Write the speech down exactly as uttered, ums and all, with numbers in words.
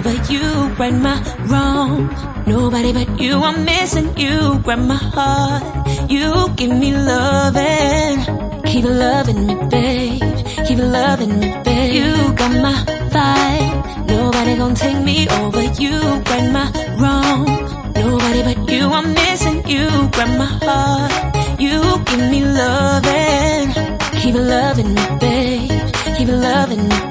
over you, right my wrong. Nobody but you, I'm missing you, grab my heart. You give me loving, keep loving me, babe. Keep loving me, babe. You got my vibe. Nobody gon' take me over you, right my wrong. Nobody but you, I'm missing you, grab my heart. You give me loving, keep loving me, babe. Keep loving me,